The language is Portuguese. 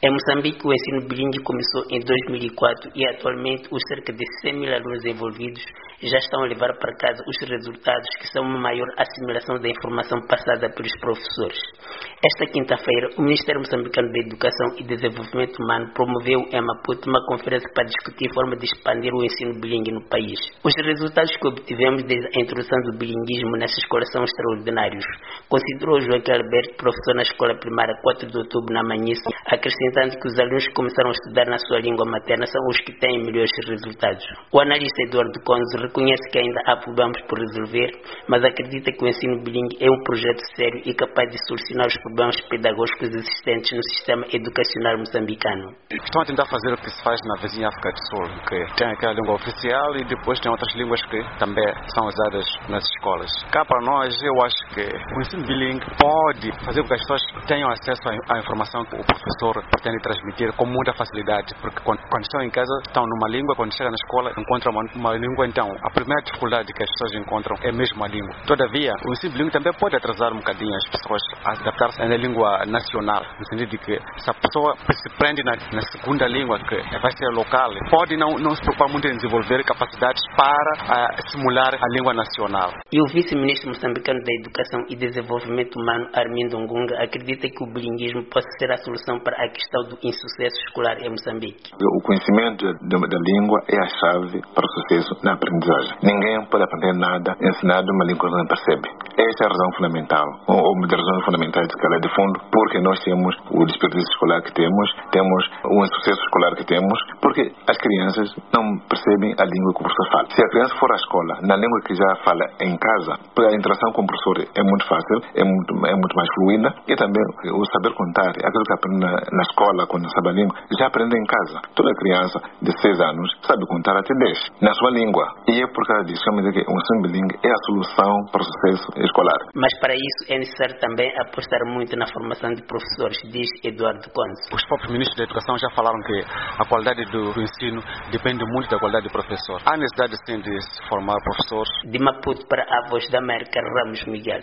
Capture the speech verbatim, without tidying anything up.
Em Moçambique, o ensino bilíngue começou em dois mil e quatro e atualmente os cerca de cem mil alunos envolvidos já estão a levar para casa os resultados, que são uma maior assimilação da informação passada pelos professores. Esta quinta-feira, o Ministério Moçambicano da Educação e Desenvolvimento Humano promoveu em Maputo uma conferência para discutir a forma de expandir o ensino bilíngue no país. Os resultados que obtivemos desde a introdução do bilinguismo nessa escola são extraordinários, considerou Joaquim Alberto, professor na Escola Primária quatro de outubro na Manhice, acrescentando que os alunos que começaram a estudar na sua língua materna são os que têm melhores resultados. O analista Eduardo Conze reconhece que ainda há problemas por resolver, mas acredita que o ensino bilíngue é um projeto sério e capaz de solucionar os problemas pedagógicos existentes no sistema educacional moçambicano. Estão a tentar fazer o que se faz na vizinha África do Sul, que tem aquela língua oficial e depois tem outras línguas que também são usadas nas escolas. Cá para nós, eu acho que o ensino bilíngue pode fazer com que as pessoas tenham acesso à informação que o professor pretende transmitir com muita facilidade, porque quando, quando estão em casa estão numa língua, quando chegam na escola encontram uma, uma língua, então a primeira dificuldade que as pessoas encontram é mesmo a língua. Todavia, o ensino bilíngue também pode atrasar um bocadinho as pessoas a adaptar-se à língua nacional, no sentido de que se a pessoa se prende na, na segunda língua, que vai ser local, pode não, não se preocupar muito em desenvolver capacidades para uh, simular a língua nacional. E o vice-ministro moçambicano da Educação e Desenvolvimento Humano, Armindo Ngunga, acredita que o bilinguismo possa ser a solução para a questão do insucesso escolar em Moçambique. O conhecimento da, da língua é a chave para o sucesso na aprendizagem. Ninguém pode aprender nada ensinado uma língua que não percebe. Esta é a razão fundamental, ou uma das razões fundamentais de Calé de Fundo, porque nós temos o desperdício escolar que temos, temos o insucesso escolar que temos, porque as crianças não percebem a língua que o professor fala. Se a criança for à escola, na língua que já fala em casa, a interação com o professor é muito fácil, é muito, é muito mais fluida, e também o saber contar, aquilo que aprende na, na escola, quando sabe a língua, já aprende em casa. Toda criança de seis anos sabe contar até dez, na sua língua. E é por causa disso que eu me digo que o ensino bilíngue é a solução para o sucesso escolar. Mas para isso é necessário também apostar muito na formação de professores, diz Eduardo Conze. Os próprios ministros da Educação já falaram que a qualidade do, do ensino depende muito da qualidade do professor. Há necessidade sim de se formar professores. De Maputo para a Voz da América, Ramos Miguel.